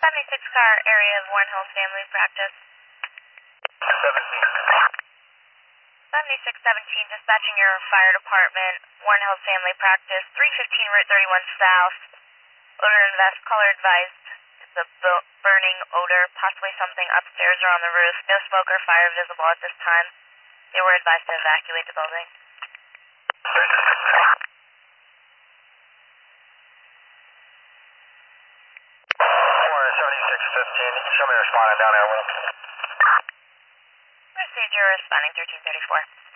76 car area of Warren Hills Family Practice. 7617, dispatching your fire department, Warren Hills Family Practice, 315 Route 31 South. Odor and vest, caller advised. It's a burning odor, possibly something upstairs or on the roof. No smoke or fire visible at this time. They were advised to evacuate the building. 7615, show me responding down there, Will. Received, you're responding 1334.